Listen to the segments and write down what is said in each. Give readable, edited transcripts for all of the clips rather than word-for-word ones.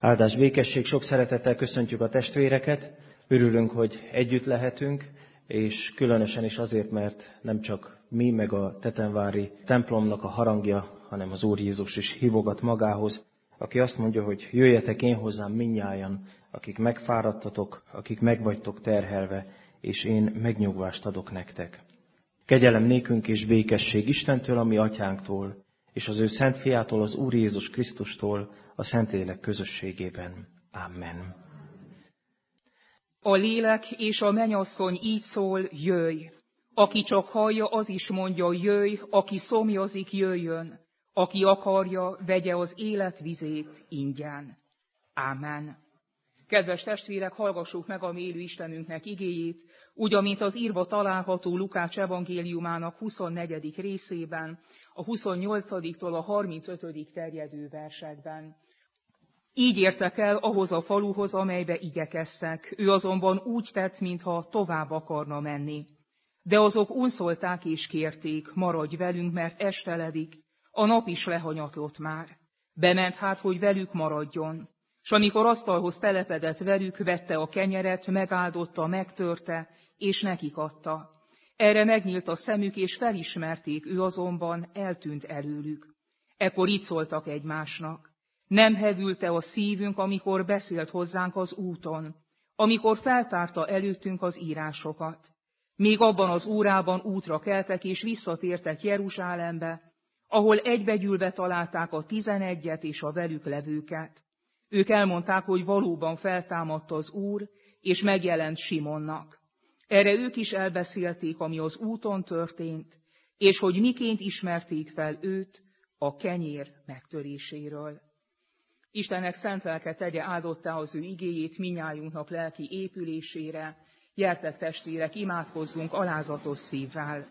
Áldás, békesség, sok szeretettel köszöntjük a testvéreket. Örülünk, hogy együtt lehetünk, és különösen is azért, mert nem csak mi, meg a tetenvári templomnak a harangja, hanem az Úr Jézus is hívogat magához, aki azt mondja, hogy jöjjetek én hozzám mindnyájan, akik megfáradtatok, akik megvagytok terhelve, és én megnyugvást adok nektek. Kegyelem nékünk és békesség Istentől, a mi atyánktól, és az ő szent fiától, az Úr Jézus Krisztustól, a Szentlélek közösségében. Amen. A lélek és a mennyasszony így szól, jöjj! Aki csak hallja, az is mondja, jöjj, aki szomjazik, jöjjön, aki akarja, vegye az élet vizét ingyen. Ámen. Kedves testvérek, hallgassuk meg a mi élő Istenünknek igéjét, úgy, amint az írva található Lukács evangéliumának 24. részében, a 28-tól a 35. terjedő versekben. Így értek el ahhoz a faluhoz, amelybe igyekeztek. Ő azonban úgy tett, mintha tovább akarna menni. De azok unszolták és kérték, maradj velünk, mert esteledik, a nap is lehanyatlott már. Bement hát, hogy velük maradjon. S amikor asztalhoz telepedett velük, vette a kenyeret, megáldotta, megtörte, és nekik adta. Erre megnyílt a szemük, és felismerték, ő azonban eltűnt előlük. Ekkor így szóltak egymásnak. Nem hevült-e a szívünk, amikor beszélt hozzánk az úton, amikor feltárta előttünk az írásokat? Még abban az órában útra keltek, és visszatértek Jeruzsálembe, ahol egybegyűlve találták a 11 és a velük levőket. Ők elmondták, hogy valóban feltámadt az Úr, és megjelent Simonnak. Erre ők is elbeszélték, ami az úton történt, és hogy miként ismerték fel őt a kenyér megtöréséről. Istennek szent lelke tegye áldottá az ő igéjét minnyájunknak lelki épülésére. Gyertek testvérek, imádkozzunk alázatos szívvel.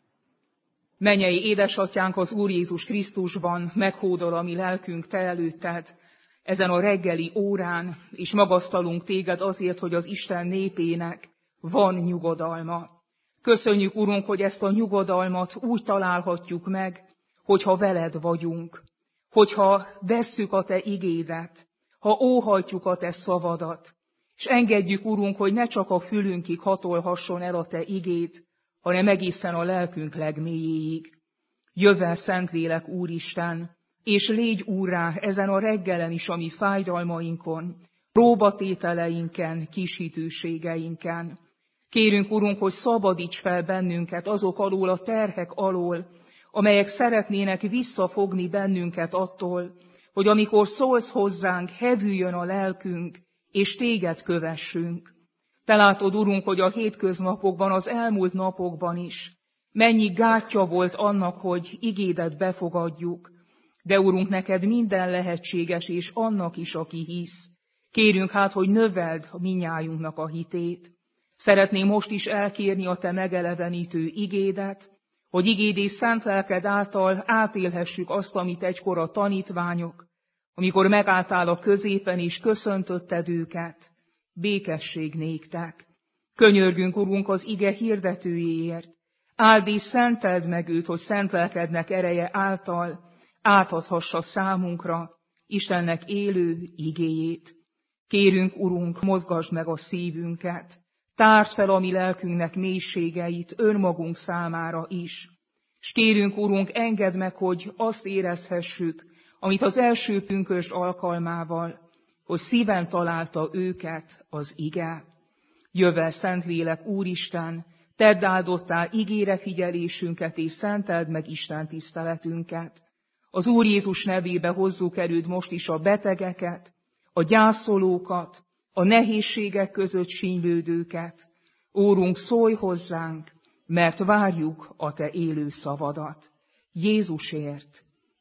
Mennyei édesatyánk, az Úr Jézus Krisztusban, meghódol a mi lelkünk te előtted ezen a reggeli órán, és magasztalunk téged azért, hogy az Isten népének van nyugodalma. Köszönjük, Urunk, hogy ezt a nyugodalmat úgy találhatjuk meg, hogyha veled vagyunk, hogyha vesszük a te igédet, ha óhajtjuk a te szavadat, és engedjük, Urunk, hogy ne csak a fülünkig hatolhasson el a te igéd, hanem egészen a lelkünk legmélyéig. Jövel, Szentlélek, Úristen, és légy úrrá ezen a reggelen is a mi fájdalmainkon, próbatételeinken, kishitűségeinken. Kérünk, Urunk, hogy szabadíts fel bennünket azok alól, a terhek alól, amelyek szeretnének visszafogni bennünket attól, hogy amikor szólsz hozzánk, hevüljön a lelkünk, és téged kövessünk. Te látod, Urunk, hogy a hétköznapokban, az elmúlt napokban is mennyi gátja volt annak, hogy igédet befogadjuk, de Urunk, neked minden lehetséges, és annak is, aki hisz. Kérünk hát, hogy növeld minnyájunknak a hitét. Szeretném most is elkérni a te megelevenítő igédet, hogy igéd és szent lelked által átélhessük azt, amit egykor a tanítványok, amikor megálltál a középen és köszöntötted őket, békesség néktek. Könyörgünk, Urunk, az ige hirdetőjéért. Áld és szenteld meg őt, hogy szent lelkednek ereje által átadhassa számunkra Istennek élő igéjét. Kérünk, Urunk, mozgasd meg a szívünket, tárd fel a mi lelkünknek mélységeit önmagunk számára is. S kérünk, Urunk, engedd meg, hogy azt érezhessük, amit az első pünkösd alkalmával, hogy szíven találta őket az ige. Jövel, Szentlélek, Úristen, tedd áldottá ígére figyelésünket, és szenteld meg Isten tiszteletünket. Az Úr Jézus nevébe hozzuk előd most is a betegeket, a gyászolókat, a nehézségek között sínylődőket. Órunk, szólj hozzánk, mert várjuk a te élő szavadat. Jézusért.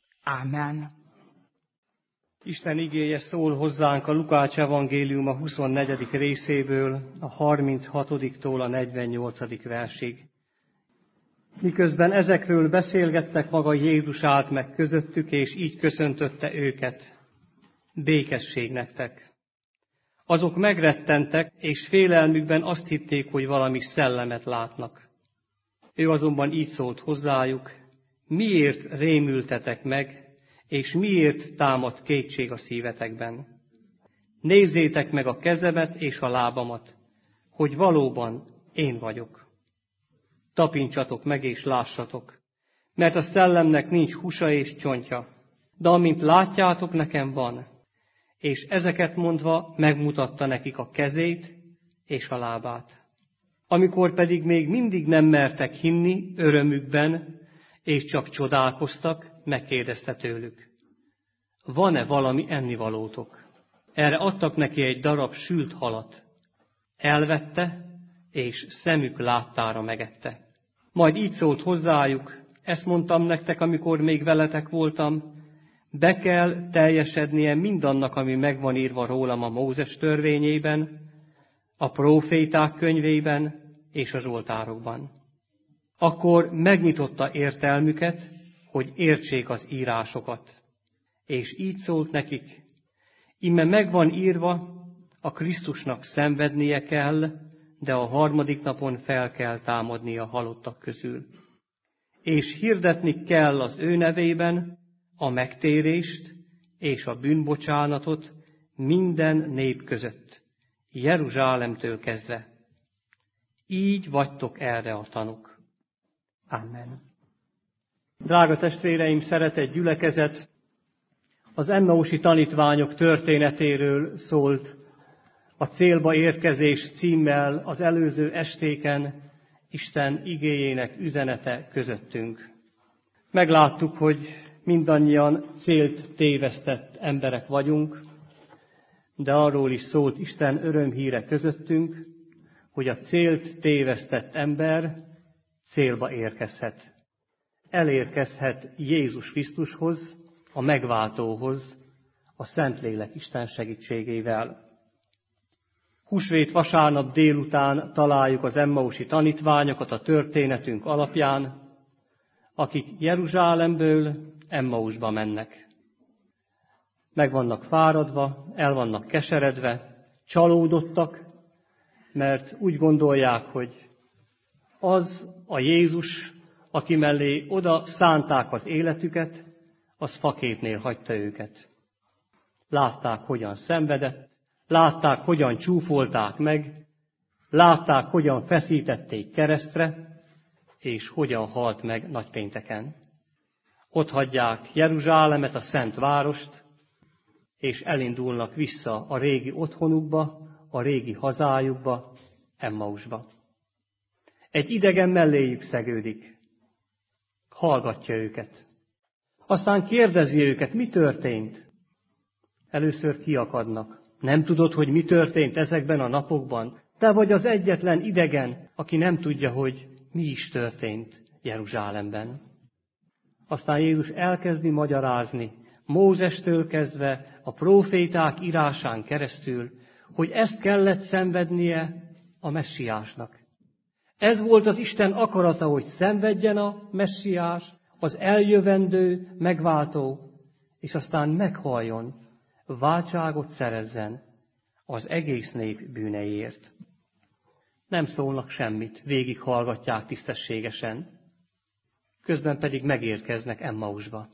Ámen. Isten igéje szól hozzánk a Lukács evangélium a 24. részéből, a 36-tól a 48. versig. Miközben ezekről beszélgettek, maga Jézus állt meg közöttük, és így köszöntötte őket. Békesség nektek! Azok megrettentek, és félelmükben azt hitték, hogy valami szellemet látnak. Ő azonban így szólt hozzájuk, miért rémültetek meg, és miért támad kétség a szívetekben? Nézzétek meg a kezemet és a lábamat, hogy valóban én vagyok. Tapincsatok meg és lássatok, mert a szellemnek nincs húsa és csontja, de amint látjátok, nekem van. És ezeket mondva megmutatta nekik a kezét és a lábát. Amikor pedig még mindig nem mertek hinni örömükben, és csak csodálkoztak, megkérdezte tőlük: van-e valami ennivalótok? Erre adtak neki egy darab sült halat. Elvette, és szemük láttára megette. Majd így szólt hozzájuk: ezt mondtam nektek, amikor még veletek voltam, be kell teljesednie mindannak, ami megvan írva rólam a Mózes törvényében, a próféták könyvében és a zsoltárokban. Akkor megnyitotta értelmüket, hogy értsék az írásokat. És így szólt nekik: íme megvan írva, a Krisztusnak szenvednie kell, de a harmadik napon fel kell támadnia a halottak közül. És hirdetni kell az ő nevében a megtérést és a bűnbocsánatot minden nép között, Jeruzsálemtől kezdve. Így vagytok erre a tanúk. Amen. Drága testvéreim, szeretett gyülekezet, az emmausi tanítványok történetéről szólt a célba érkezés címmel az előző estéken Isten igéjének üzenete közöttünk. Megláttuk, hogy mindannyian célt tévesztett emberek vagyunk, de arról is szólt Isten örömhíre közöttünk, hogy a célt tévesztett ember célba érkezhet. Elérkezhet Jézus Krisztushoz, a megváltóhoz, a Szentlélek Isten segítségével. Húsvét vasárnap délután találjuk az emmausi tanítványokat a történetünk alapján, akik Jeruzsálemből Emmausba mennek. Meg vannak fáradva, el vannak keseredve, csalódottak, mert úgy gondolják, hogy az a Jézus, aki mellé oda szánták az életüket, az faképnél hagyta őket. Látták, hogyan szenvedett, látták, hogyan csúfolták meg, látták, hogyan feszítették keresztre, és hogyan halt meg nagypénteken. Ott hagyják Jeruzsálemet, a szent várost, és elindulnak vissza a régi otthonukba, a régi hazájukba, Emmausba. Egy idegen melléjük szegődik, hallgatja őket. Aztán kérdezi őket, mi történt? Először kiakadnak. Nem tudod, hogy mi történt ezekben a napokban? Te vagy az egyetlen idegen, aki nem tudja, hogy mi is történt Jeruzsálemben. Aztán Jézus elkezdi magyarázni, Mózestől kezdve a próféták írásán keresztül, hogy ezt kellett szenvednie a messiásnak. Ez volt az Isten akarata, hogy szenvedjen a messiás, az eljövendő megváltó, és aztán meghaljon, váltságot szerezzen az egész nép bűneiért. Nem szólnak semmit, végighallgatják tisztességesen, közben pedig megérkeznek Emmausba.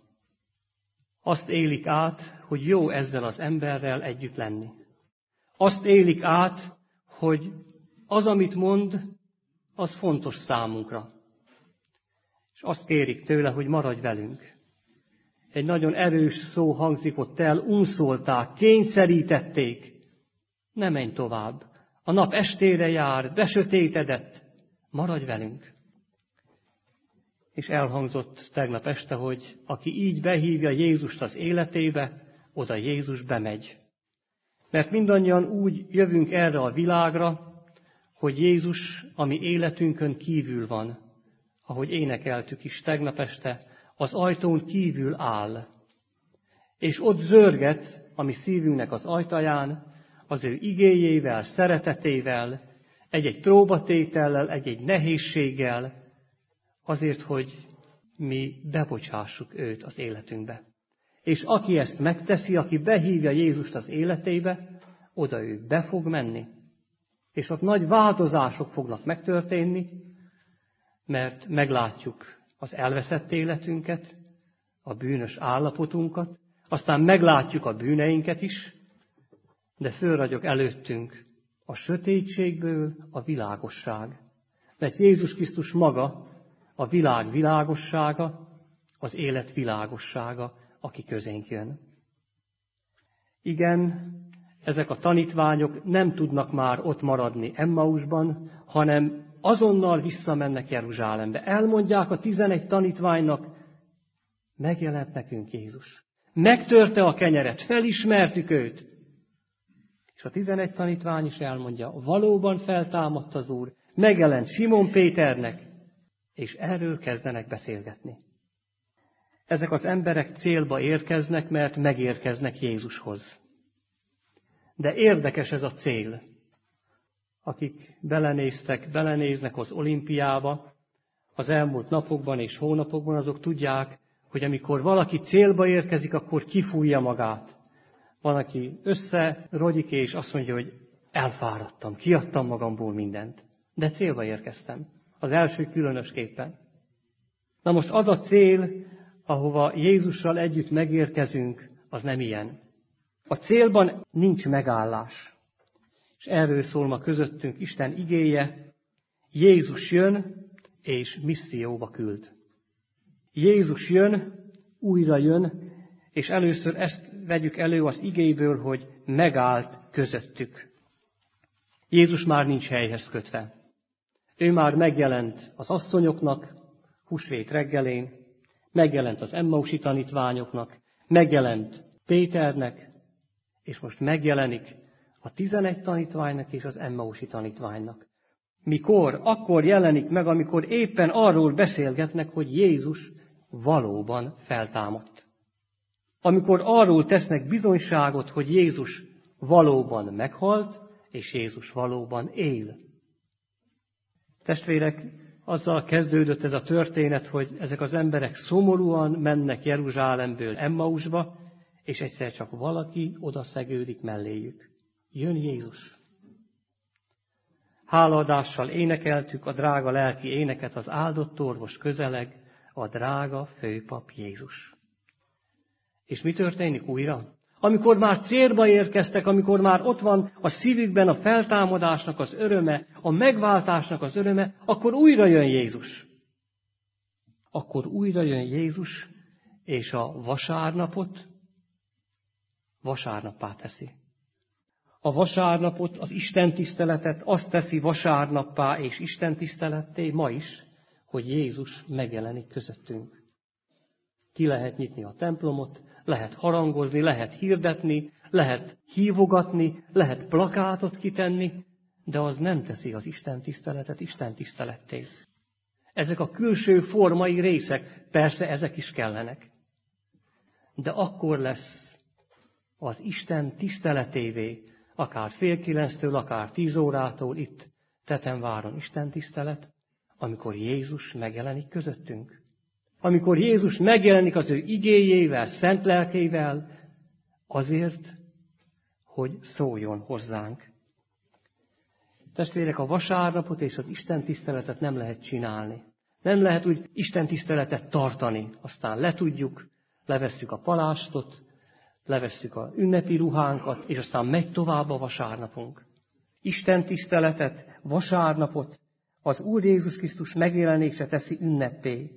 Azt élik át, hogy jó ezzel az emberrel együtt lenni. Azt élik át, hogy az, amit mond, az fontos számunkra. És azt kérik tőle, hogy maradj velünk. Egy nagyon erős szó hangzik ott el, unszolták, kényszerítették. Ne menj tovább. A nap estére jár, besötétedett, maradj velünk. És elhangzott tegnap este, hogy aki így behívja Jézust az életébe, oda Jézus bemegy. Mert mindannyian úgy jövünk erre a világra, hogy Jézus a mi életünkön kívül van, ahogy énekeltük is tegnap este, az ajtón kívül áll. És ott zörget a mi szívünknek az ajtaján, az ő igéjével, szeretetével, egy-egy próbatétellel, egy-egy nehézséggel, azért, hogy mi bebocsássuk őt az életünkbe. És aki ezt megteszi, aki behívja Jézust az életébe, oda ő be fog menni. És ott nagy változások fognak megtörténni, mert meglátjuk az elveszett életünket, a bűnös állapotunkat, aztán meglátjuk a bűneinket is, de fölragyog előttünk a sötétségből a világosság. Mert Jézus Krisztus maga a világ világossága, az élet világossága, aki közénk jön. Igen, ezek a tanítványok nem tudnak már ott maradni Emmausban, hanem azonnal visszamennek Jeruzsálembe. Elmondják a 11 tanítványnak, megjelent nekünk Jézus. Megtörte a kenyeret, felismertük őt. És a 11 tanítvány is elmondja, valóban feltámadt az Úr, megjelent Simon Péternek, és erről kezdenek beszélgetni. Ezek az emberek célba érkeznek, mert megérkeznek Jézushoz. De érdekes ez a cél. Akik belenéznek az olimpiába, az elmúlt napokban és hónapokban, azok tudják, hogy amikor valaki célba érkezik, akkor kifújja magát. Van, aki összerogyik és azt mondja, hogy elfáradtam, kiadtam magamból mindent. De célba érkeztem. Az első különösképpen. Na most az a cél, ahova Jézussal együtt megérkezünk, az nem ilyen. A célban nincs megállás. És erről szól ma közöttünk Isten igéje. Jézus jön, és misszióba küld. Jézus jön, újra jön, és először ezt vegyük elő az igéből, hogy megállt közöttük. Jézus már nincs helyhez kötve. Ő már megjelent az asszonyoknak, húsvét reggelén, megjelent az Emmausi tanítványoknak, megjelent Péternek, és most megjelenik a 11 tanítványnak és az Emmausi tanítványnak. Mikor? Akkor jelenik meg, amikor éppen arról beszélgetnek, hogy Jézus valóban feltámadt. Amikor arról tesznek bizonyságot, hogy Jézus valóban meghalt, és Jézus valóban él. Testvérek, azzal kezdődött ez a történet, hogy ezek az emberek szomorúan mennek Jeruzsálemből Emmausba, és egyszer csak valaki odaszegődik melléjük. Jön Jézus. Hálaadással énekeltük a drága lelki éneket, az áldott orvos közeleg, a drága főpap Jézus. És mi történik újra? Amikor már célba érkeztek, amikor már ott van a szívükben a feltámadásnak az öröme, a megváltásnak az öröme, akkor újra jön Jézus. Akkor újra jön Jézus, és a vasárnapot vasárnappá teszi. A vasárnapot, az Isten tiszteletet azt teszi vasárnappá és Isten tiszteletté ma is, hogy Jézus megjelenik közöttünk. Ki lehet nyitni a templomot, lehet harangozni, lehet hirdetni, lehet hívogatni, lehet plakátot kitenni, de az nem teszi az Isten tiszteletet Isten tiszteletté. Ezek a külső formai részek, persze ezek is kellenek. De akkor lesz az Isten tiszteletévé, akár 8:30-től, akár 10 órától itt Tetenváron Isten tisztelet, amikor Jézus megjelenik közöttünk. Amikor Jézus megjelenik az ő igéjével, szent lelkével, azért, hogy szóljon hozzánk. Testvérek, a vasárnapot és az Isten tiszteletet nem lehet csinálni. Nem lehet úgy Isten tiszteletet tartani. Aztán letudjuk, levesszük a palástot, levesszük a ünnepi ruhánkat, és aztán megy tovább a vasárnapunk. Isten tiszteletet, vasárnapot az Úr Jézus Krisztus megjelenése teszi ünnepé.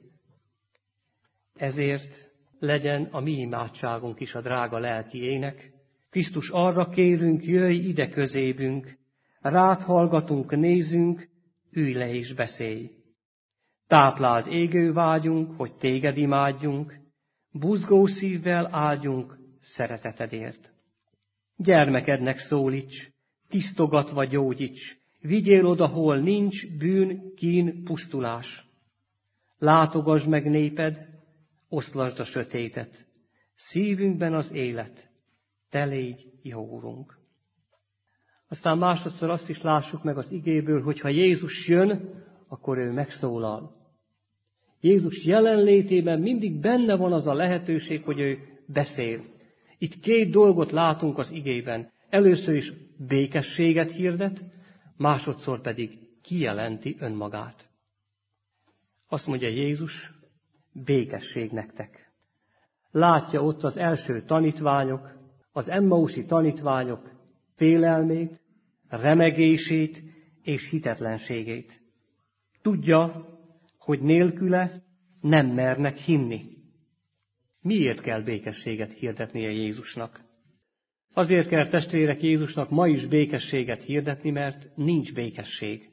Ezért legyen a mi imádságunk is a drága lelki ének. Krisztus, arra kérünk, jöjj ide közébünk, rád hallgatunk, nézünk, ülj le és beszélj. Tápláld égő vágyunk, hogy téged imádjunk, buzgó szívvel áldjunk szeretetedért. Gyermekednek szólíts, tisztogatva gyógyíts, vigyél oda, hol nincs bűn, kín, pusztulás. Látogasd meg néped, oszlasd a sötétet, szívünkben az élet, te légy jó Urunk. Aztán másodszor azt is lássuk meg az igéből, hogy ha Jézus jön, akkor ő megszólal. Jézus jelenlétében mindig benne van az a lehetőség, hogy ő beszél. Itt 2 dolgot látunk az igében. Először is békességet hirdet, másodszor pedig kijelenti önmagát. Azt mondja Jézus, békesség nektek. Látja ott az első tanítványok, az emmausi tanítványok félelmét, remegését és hitetlenségét. Tudja, hogy nélküle nem mernek hinni. Miért kell békességet hirdetnie Jézusnak? Azért kell, testvérek, Jézusnak ma is békességet hirdetni, mert nincs békesség.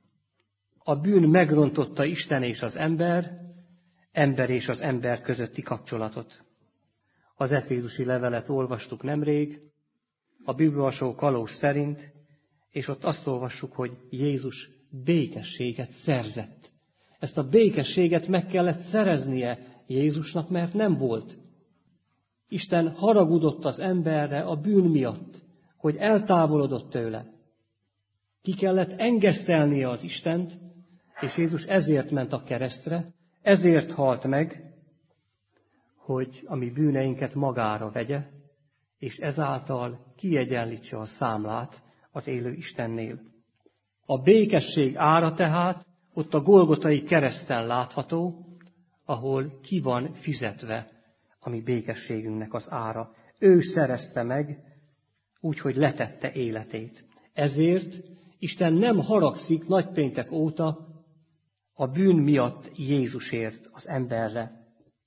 A bűn megrontotta Isten és az ember és az ember közötti kapcsolatot. Az efézusi levelet olvastuk nemrég, a bibliaolvasó Kalóz szerint, és ott azt olvassuk, hogy Jézus békességet szerzett. Ezt a békességet meg kellett szereznie Jézusnak, mert nem volt. Isten haragudott az emberre a bűn miatt, hogy eltávolodott tőle. Ki kellett engesztelnie az Istent, és Jézus ezért ment a keresztre, ezért halt meg, hogy a mi bűneinket magára vegye, és ezáltal kiegyenlítse a számlát az élő Istennél. A békesség ára tehát ott a Golgotai kereszten látható, ahol ki van fizetve a mi békességünknek az ára. Ő szerezte meg, úgyhogy letette életét. Ezért Isten nem haragszik nagypéntek óta a bűn miatt Jézusért az emberre.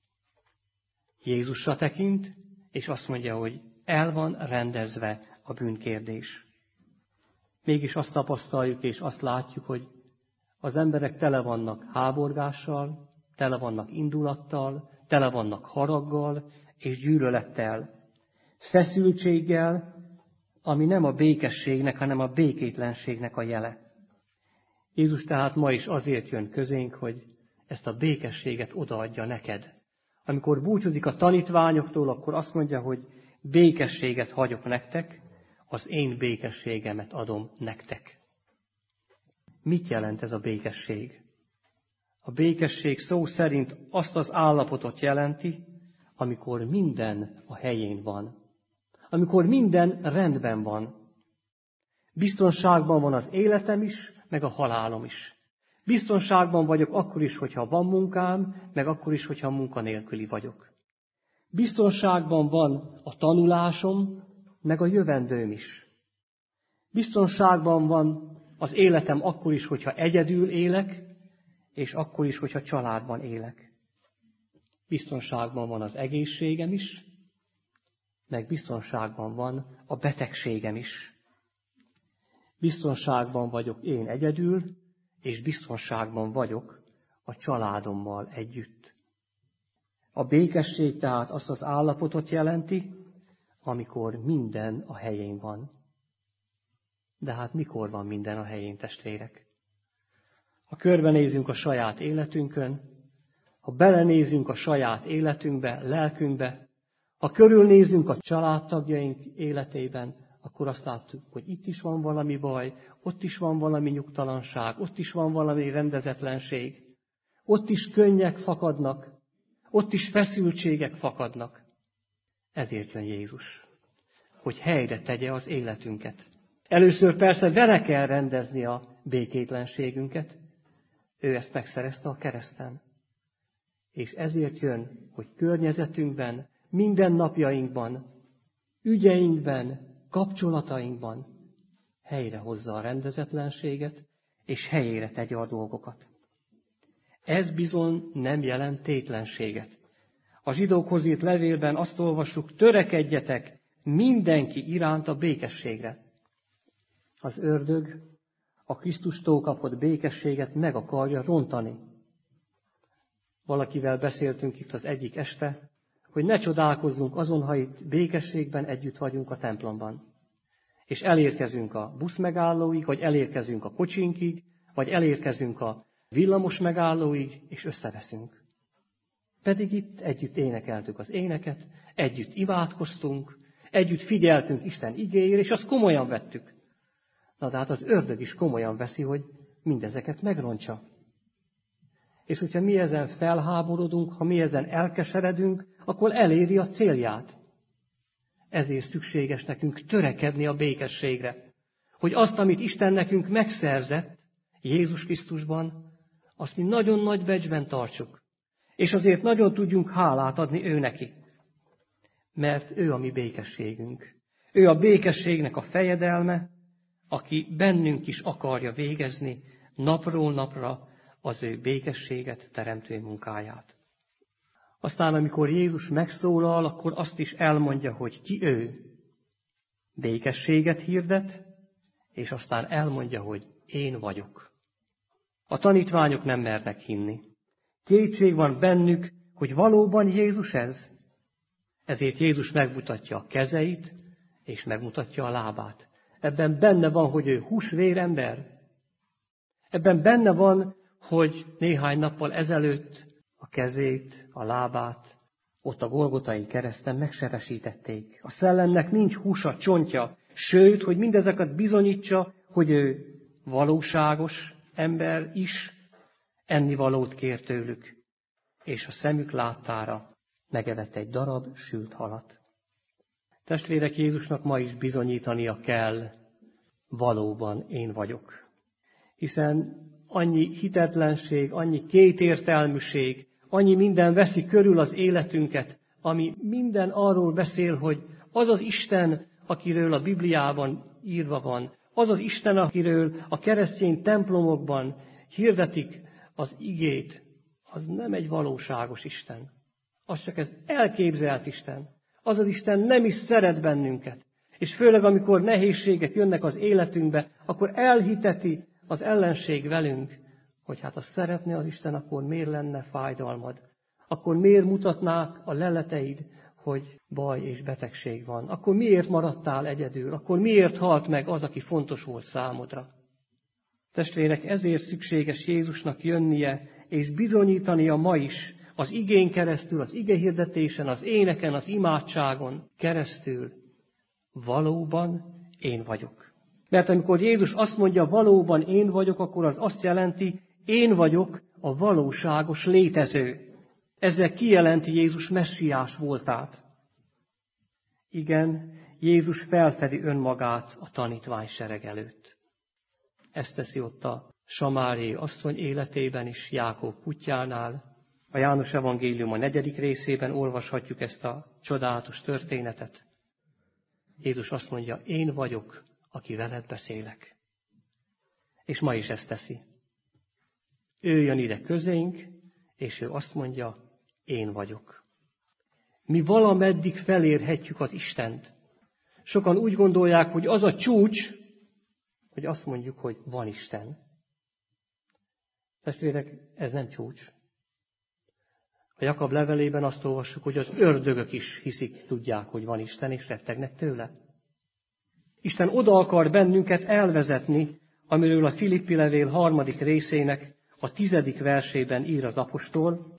Jézusra tekint, és azt mondja, hogy el van rendezve a bűnkérdés. Mégis azt tapasztaljuk és azt látjuk, hogy az emberek tele vannak háborgással, tele vannak indulattal, tele vannak haraggal és gyűlölettel, feszültséggel, ami nem a békességnek, hanem a békétlenségnek a jele. Jézus tehát ma is azért jön közénk, hogy ezt a békességet odaadja neked. Amikor búcsúzik a tanítványoktól, akkor azt mondja, hogy békességet hagyok nektek, az én békességemet adom nektek. Mit jelent ez a békesség? A békesség szó szerint azt az állapotot jelenti, amikor minden a helyén van. Amikor minden rendben van. Biztonságban van az életem is, meg a halálom is. Biztonságban vagyok akkor is, hogyha van munkám, meg akkor is, hogyha munkanélküli vagyok. Biztonságban van a tanulásom, meg a jövendőm is. Biztonságban van az életem akkor is, hogyha egyedül élek, és akkor is, hogyha családban élek. Biztonságban van az egészségem is, meg biztonságban van a betegségem is. Biztonságban vagyok én egyedül, és biztonságban vagyok a családommal együtt. A békesség tehát azt az állapotot jelenti, amikor minden a helyén van. De hát mikor van minden a helyén, testvérek? Ha körbenézünk a saját életünkön, ha belenézünk a saját életünkbe, lelkünkbe, ha körülnézünk a családtagjaink életében, akkor azt látjuk, hogy itt is van valami baj, ott is van valami nyugtalanság, ott is van valami rendezetlenség, ott is könnyek fakadnak, ott is feszültségek fakadnak. Ezért jön Jézus, hogy helyre tegye az életünket. Először persze vele kell rendezni a békétlenségünket, ő ezt megszerezte a kereszten. És ezért jön, hogy környezetünkben, mindennapjainkban, ügyeinkben, kapcsolatainkban helyrehozza a rendezetlenséget, és helyére tegye a dolgokat. Ez bizony nem jelent tétlenséget. A zsidókhoz írt levélben azt olvassuk, törekedjetek mindenki iránt a békességre. Az ördög a Krisztustól kapott békességet meg akarja rontani. Valakivel beszéltünk itt az egyik este, hogy ne csodálkozzunk azon, ha itt békességben együtt vagyunk a templomban. És elérkezünk a buszmegállóig, vagy elérkezünk a kocsinkig, vagy elérkezünk a villamos megállóig, és összeveszünk. Pedig itt együtt énekeltük az éneket, együtt imádkoztunk, együtt figyeltünk Isten igéjére, és azt komolyan vettük. Na de hát az ördög is komolyan veszi, hogy mindezeket megrontsa. És hogyha mi ezen felháborodunk, ha mi ezen elkeseredünk, akkor eléri a célját. Ezért szükséges nekünk törekedni a békességre. Hogy azt, amit Isten nekünk megszerzett Jézus Krisztusban, azt mi nagyon nagy becsben tartsuk. És azért nagyon tudjunk hálát adni ő neki. Mert ő a mi békességünk. Ő a békességnek a fejedelme, aki bennünk is akarja végezni napról napra az ő békességet teremtő munkáját. Aztán, amikor Jézus megszólal, akkor azt is elmondja, hogy ki ő. Békességet hirdet, és aztán elmondja, hogy én vagyok. A tanítványok nem mernek hinni. Kétség van bennük, hogy valóban Jézus ez. Ezért Jézus megmutatja a kezeit, és megmutatja a lábát. Ebben benne van, hogy ő húsvér ember. Ebben benne van, hogy néhány nappal ezelőtt a kezét, a lábát ott a Golgotai kereszten megsebesítették. A szellemnek nincs húsa, csontja, sőt, hogy mindezeket bizonyítsa, hogy ő valóságos ember is, ennivalót kér tőlük, és a szemük láttára megevett egy darab sült halat. Testvérek, Jézusnak ma is bizonyítania kell, valóban én vagyok. Hiszen annyi hitetlenség, annyi kétértelműség, annyi minden veszi körül az életünket, ami minden arról beszél, hogy az az Isten, akiről a Bibliában írva van, az az Isten, akiről a keresztény templomokban hirdetik az igét, az nem egy valóságos Isten. Az csak ez elképzelt Isten. Az az Isten nem is szeret bennünket. És főleg, amikor nehézségek jönnek az életünkbe, akkor elhiteti az ellenség velünk, hogy hát ha szeretné az Isten, akkor miért lenne fájdalmad? Akkor miért mutatnák a leleteid, hogy baj és betegség van? Akkor miért maradtál egyedül? Akkor miért halt meg az, aki fontos volt számodra? Testvérek, ezért szükséges Jézusnak jönnie, és bizonyítania ma is, az igén keresztül, az igehirdetésen, az éneken, az imádságon keresztül, valóban én vagyok. Mert amikor Jézus azt mondja, valóban én vagyok, akkor az azt jelenti, én vagyok a valóságos létező. Ezzel kijelenti Jézus messiás voltát. Igen, Jézus felfedi önmagát a tanítványsereg előtt. Ezt teszi ott a samáriai asszony életében is, Jákob kutyánál. A János evangélium a 4. részében olvashatjuk ezt a csodálatos történetet. Jézus azt mondja, én vagyok, aki veled beszélek. És ma is ezt teszi. Ő jön ide közénk, és ő azt mondja, én vagyok. Mi valameddig felérhetjük az Istent. Sokan úgy gondolják, hogy az a csúcs, hogy azt mondjuk, hogy van Isten. Testvérek, ez nem csúcs. A Jakab levelében azt olvassuk, hogy az ördögök is hiszik, tudják, hogy van Isten, és rettegnek tőle. Isten oda akar bennünket elvezetni, amiről a Filippi levél 3. részének a 10. versében ír az apostol,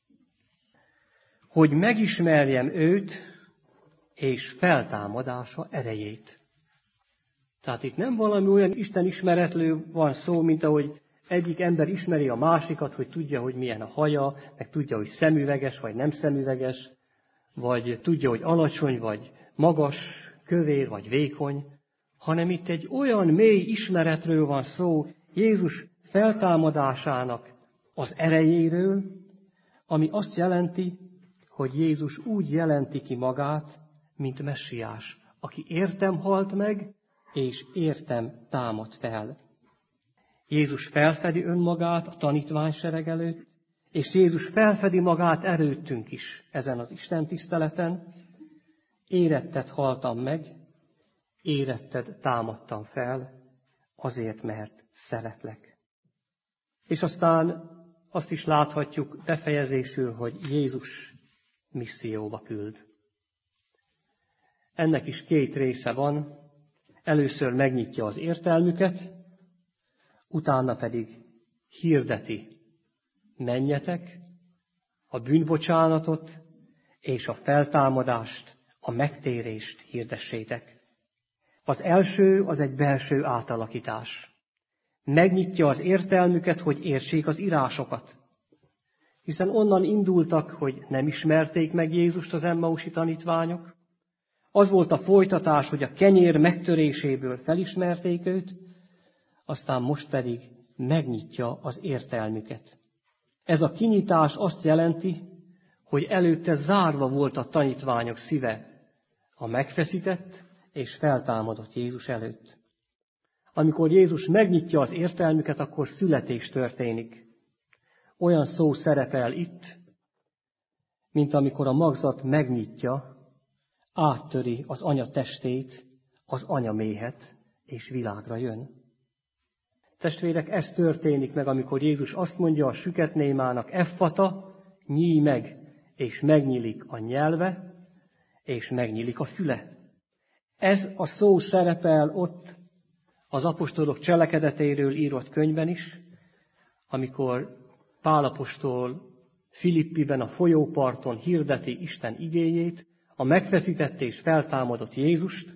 hogy megismerjem őt és feltámadása erejét. Tehát itt nem valami olyan Isten ismeretlő van szó, mint ahogy egyik ember ismeri a másikat, hogy tudja, hogy milyen a haja, meg tudja, hogy szemüveges vagy nem szemüveges, vagy tudja, hogy alacsony vagy magas, kövér vagy vékony, hanem itt egy olyan mély ismeretről van szó, Jézus feltámadásának az erejéről, ami azt jelenti, hogy Jézus úgy jelenti ki magát, mint messiás, aki értem halt meg, és értem támad fel. Jézus felfedi önmagát a tanítványsereg előtt, és Jézus felfedi magát előttünk is ezen az Isten tiszteleten. Éretted haltam meg, éretted támadtam fel, azért, mert szeretlek. És aztán azt is láthatjuk befejezésül, hogy Jézus misszióba küld. Ennek is 2 része van. Először megnyitja az értelmüket, utána pedig hirdeti, menjetek, a bűnbocsánatot és a feltámadást, a megtérést hirdessétek. Az első az egy belső átalakítás. Megnyitja az értelmüket, hogy értsék az írásokat. Hiszen onnan indultak, hogy nem ismerték meg Jézust az emmausi tanítványok. Az volt a folytatás, hogy a kenyér megtöréséből felismerték őt, aztán most pedig megnyitja az értelmüket. Ez a kinyitás azt jelenti, hogy előtte zárva volt a tanítványok szíve a megfeszített és feltámadott Jézus előtt. Amikor Jézus megnyitja az értelmüket, akkor születés történik. Olyan szó szerepel itt, mint amikor a magzat megnyitja, áttöri az anya testét, az anya méhet, és világra jön. Testvérek, ez történik meg, amikor Jézus azt mondja a süket némának, Effata, nyíj meg, és megnyílik a nyelve, és megnyílik a füle. Ez a szó szerepel ott az apostolok cselekedetéről írott könyvben is, amikor Pál apostol Filippiben a folyóparton hirdeti Isten igéjét, a megfeszített és feltámadott Jézust,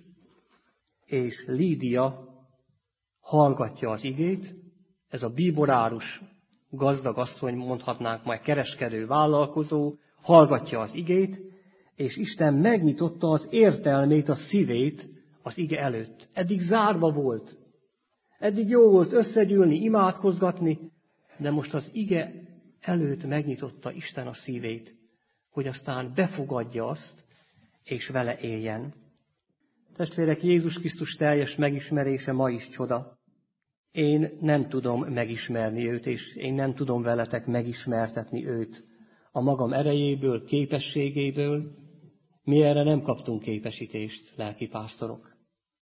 és Lídia hallgatja az igét. Ez a bíborárus gazdag asszony, mondhatnánk majd kereskedő, vállalkozó, hallgatja az igét, és Isten megnyitotta az értelmét, a szívét az ige előtt. Eddig zárva volt. Eddig jó volt összegyűlni, imádkozgatni, de most az ige előtt megnyitotta Isten a szívét, hogy aztán befogadja azt, és vele éljen. Testvérek, Jézus Krisztus teljes megismerése ma is csoda. Én nem tudom megismerni őt, és én nem tudom veletek megismertetni őt a magam erejéből, képességéből. Mi erre nem kaptunk képesítést, lelkipásztorok.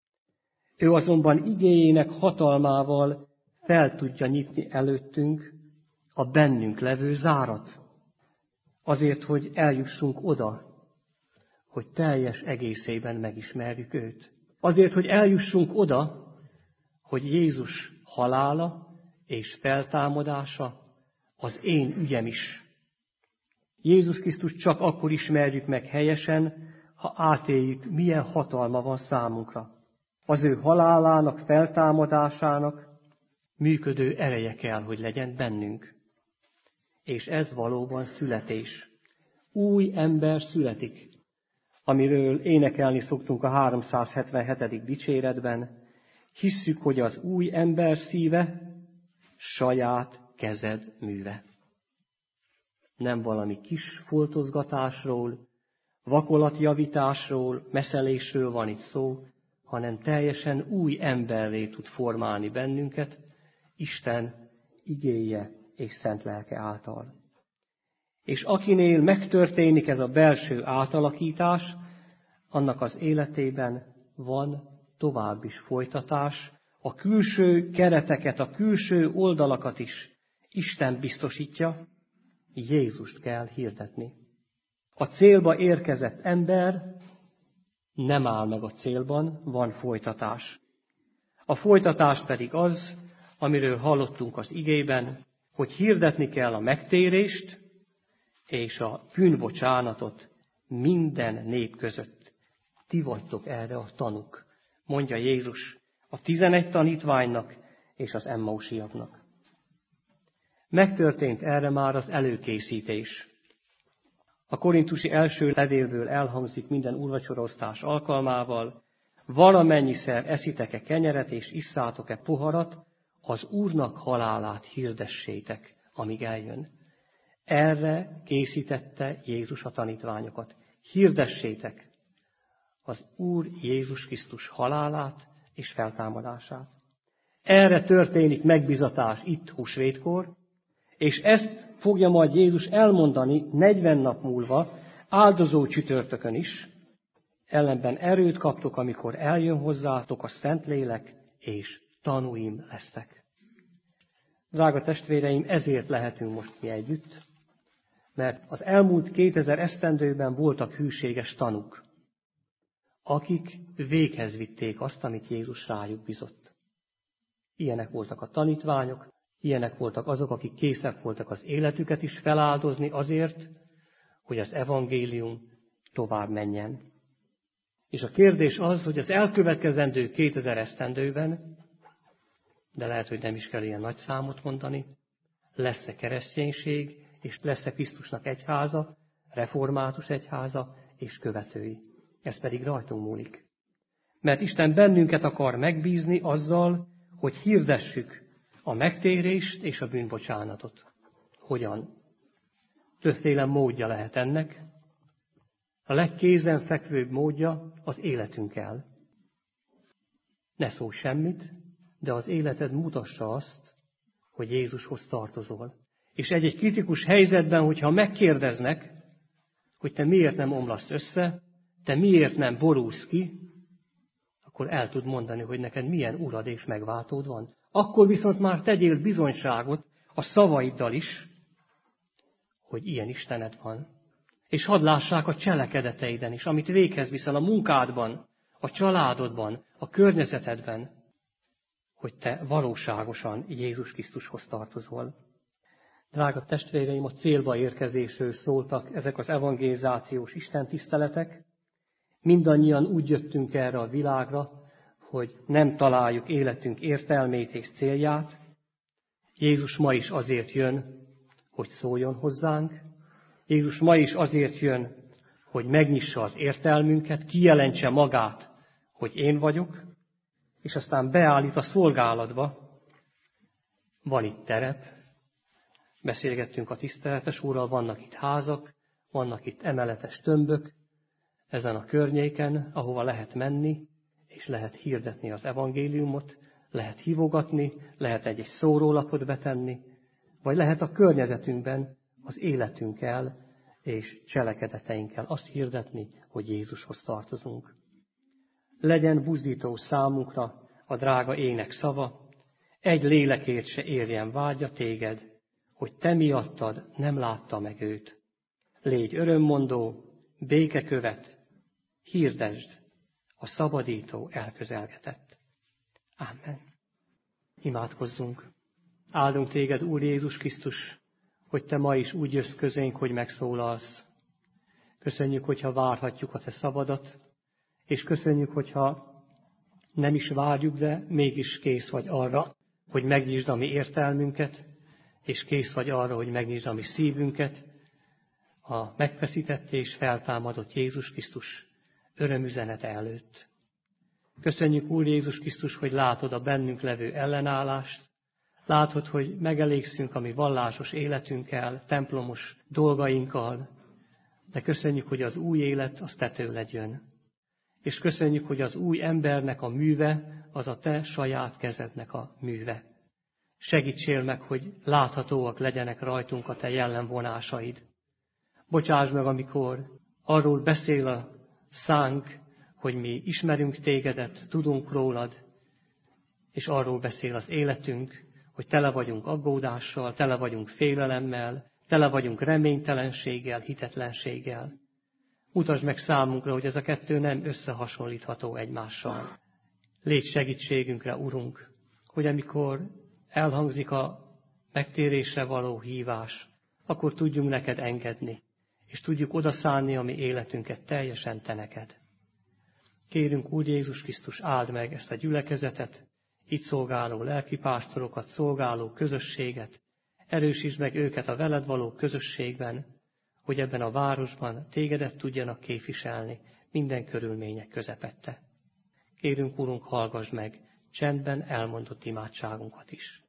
Ő azonban igéjének hatalmával fel tudja nyitni előttünk a bennünk levő zárat. Azért, hogy eljussunk oda, hogy teljes egészében megismerjük őt. Azért, hogy eljussunk oda, hogy Jézus halála és feltámadása az én ügyem is. Jézus Krisztus csak akkor ismerjük meg helyesen, ha átéljük, milyen hatalma van számunkra. Az ő halálának, feltámadásának működő ereje kell, hogy legyen bennünk. És ez valóban születés. Új ember születik, amiről énekelni szoktunk a 377. dicséretben. Hisszük, hogy az új ember szíve saját kezed műve. Nem valami kis foltozgatásról, vakolatjavításról, meszelésről van itt szó, hanem teljesen új emberré tud formálni bennünket Isten igéje és szent lelke által. És akinél megtörténik ez a belső átalakítás, annak az életében van tovább is folytatás, a külső kereteket, a külső oldalakat is Isten biztosítja, Jézust kell hirdetni. A célba érkezett ember nem áll meg a célban, van folytatás. A folytatás pedig az, amiről hallottunk az igében, hogy hirdetni kell a megtérést és a bűnbocsánatot minden nép között. Ti vagytok erre a tanúk, mondja Jézus a 11 tanítványnak és az emmausiaknak. Megtörtént erre már az előkészítés. A korintusi első levélből elhangzik minden úrvacsoraosztás alkalmával, valamennyiszer eszitek-e kenyeret és isszátok-e poharat, az Úrnak halálát hirdessétek, amíg eljön. Erre készítette Jézus a tanítványokat. Hirdessétek az Úr Jézus Krisztus halálát és feltámadását. Erre történik megbizatás itt húsvétkor, és ezt fogja majd Jézus elmondani 40 nap múlva, áldozó csütörtökön is. Ellenben erőt kaptok, amikor eljön hozzátok a Szentlélek, és tanúim lesztek. Drága testvéreim, ezért lehetünk most mi együtt, mert az elmúlt 2000 esztendőben voltak hűséges tanúk, akik véghez vitték azt, amit Jézus rájuk bizott. Ilyenek voltak a tanítványok, ilyenek voltak azok, akik készek voltak az életüket is feláldozni azért, hogy az evangélium tovább menjen. És a kérdés az, hogy az elkövetkezendő 2000 esztendőben, de lehet, hogy nem is kell ilyen nagy számot mondani, lesz-e kereszténység, és lesz-e Krisztusnak egyháza, református egyháza és követői. Ez pedig rajtunk múlik. Mert Isten bennünket akar megbízni azzal, hogy hirdessük a megtérést és a bűnbocsánatot. Hogyan? Többféle módja lehet ennek. A legkézenfekvőbb módja az életünkkel. Ne szólj semmit, de az életed mutassa azt, hogy Jézushoz tartozol. És egy kritikus helyzetben, hogyha megkérdeznek, hogy te miért nem omlasz össze, te miért nem borulsz ki, akkor el tud mondani, hogy neked milyen urad és megváltód van. Akkor viszont már tegyél bizonyságot a szavaiddal is, hogy ilyen Istened van. És hadd lássák a cselekedeteiden is, amit véghez viszel a munkádban, a családodban, a környezetedben, hogy te valóságosan Jézus Krisztushoz tartozol. Drága testvéreim, a célba érkezésről szóltak ezek az evangelizációs istentiszteletek. Mindannyian úgy jöttünk erre a világra, hogy nem találjuk életünk értelmét és célját. Jézus ma is azért jön, hogy szóljon hozzánk. Jézus ma is azért jön, hogy megnyissa az értelmünket, kijelentse magát, hogy én vagyok, és aztán beállít a szolgálatba. Van itt terep, beszélgettünk a tiszteletes úrral, vannak itt házak, vannak itt emeletes tömbök, ezen a környéken, ahova lehet menni, és lehet hirdetni az evangéliumot, lehet hívogatni, lehet egy szórólapot betenni, vagy lehet a környezetünkben az életünkkel és cselekedeteinkkel azt hirdetni, hogy Jézushoz tartozunk. Legyen buzdító számunkra a drága ének szava, egy lélekért se érjen vágya téged, hogy te miattad nem látta meg őt. Légy örömmondó, békekövet, hirdesd, a szabadító elközelgetett. Amen. Imádkozzunk. Áldunk téged, Úr Jézus Krisztus, hogy te ma is úgy jössz közénk, hogy megszólalsz. Köszönjük, hogyha várhatjuk a te szabadat, és köszönjük, hogyha nem is várjuk, de mégis kész vagy arra, hogy megnyisd a mi értelmünket, és kész vagy arra, hogy megnyisd a mi szívünket a megfeszített és feltámadott Jézus Krisztus örömüzenete előtt. Köszönjük, Úr Jézus Krisztus, hogy látod a bennünk levő ellenállást, látod, hogy megelégszünk a mi vallásos életünkkel, templomos dolgainkkal, de köszönjük, hogy az új élet az te tőled jön. És köszönjük, hogy az új embernek a műve, az a te saját kezednek a műve. Segítsél meg, hogy láthatóak legyenek rajtunk a te jellemvonásaid. Bocsáss meg, amikor arról beszél a szánk, hogy mi ismerünk tégedet, tudunk rólad, és arról beszél az életünk, hogy tele vagyunk aggódással, tele vagyunk félelemmel, tele vagyunk reménytelenséggel, hitetlenséggel. Mutasd meg számunkra, hogy ez a kettő nem összehasonlítható egymással. Légy segítségünkre, Urunk, hogy amikor elhangzik a megtérésre való hívás, akkor tudjunk neked engedni, és tudjuk odaszánni a mi életünket teljesen te neked. Kérünk, Úr Jézus Krisztus, áld meg ezt a gyülekezetet, itt szolgáló lelkipásztorokat, szolgáló közösséget, erősítsd meg őket a veled való közösségben, hogy ebben a városban tégedet tudjanak képviselni minden körülmények közepette. Kérünk, Urunk, hallgass meg csendben elmondott imádságunkat is.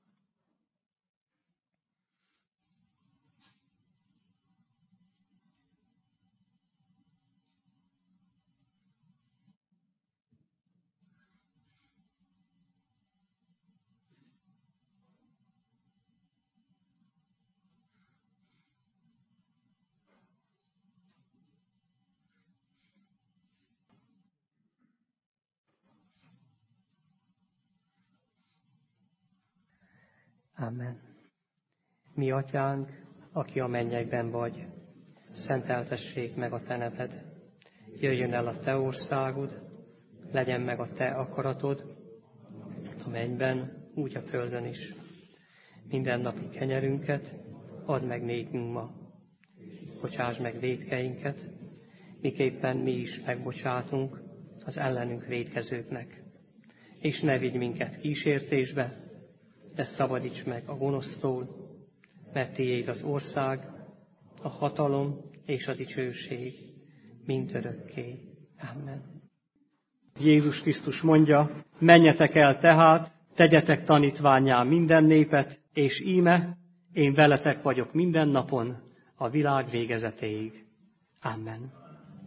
Amen. Mi atyánk, aki a mennyekben vagy, szenteltessék meg a te neved. Jöjjön el a te országod, legyen meg a te akaratod, a mennyben, úgy a földön is. Mindennapi kenyerünket add meg nékünk ma. Bocsáss meg vétkeinket, miképpen mi is megbocsátunk az ellenünk vétkezőknek. És ne vigy minket kísértésbe, de szabadíts meg a gonosztól, mert tiéd az ország, a hatalom és a dicsőség mindörökké. Amen. Jézus Krisztus mondja, menjetek el tehát, tegyetek tanítvánnyá minden népet, és íme, én veletek vagyok minden napon, a világ végezetéig. Amen.